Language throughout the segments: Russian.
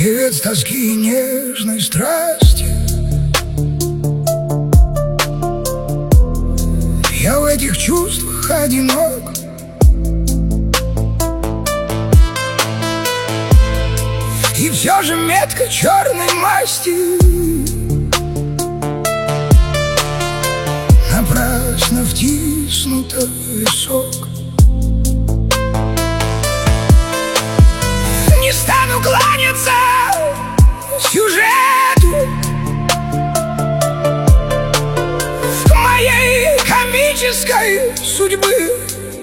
Певец тоски и нежной страсти. Я в этих чувствах одинок. И все же метка черной масти напрасно втиснута в висок. Не стану кланяться сюжету моей комической судьбы,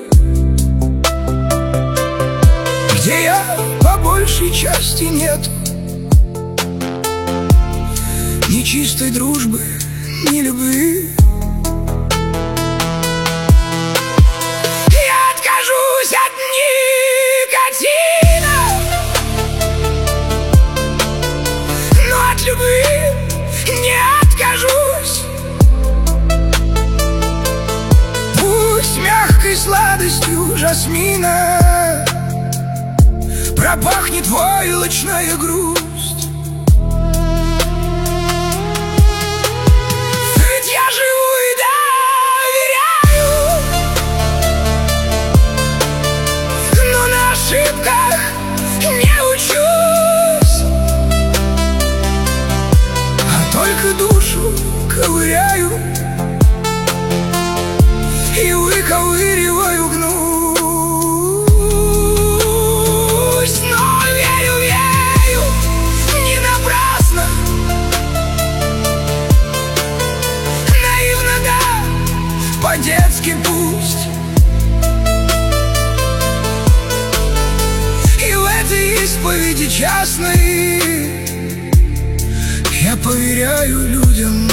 где я по большей части нет ни чистой дружбы, ни любви. Я откажусь от никотина, но от любви не откажусь. Пусть мягкой сладостью жасмина пропахнет войлочная грусть. Ведь я живу и доверяю, но на ошибках не учусь, а только душу ковыряю и выковыриваю гнусь. Но верю не напрасно, наивно, да, по-детски пусть. И в этой исповеди частной я поверяю людям.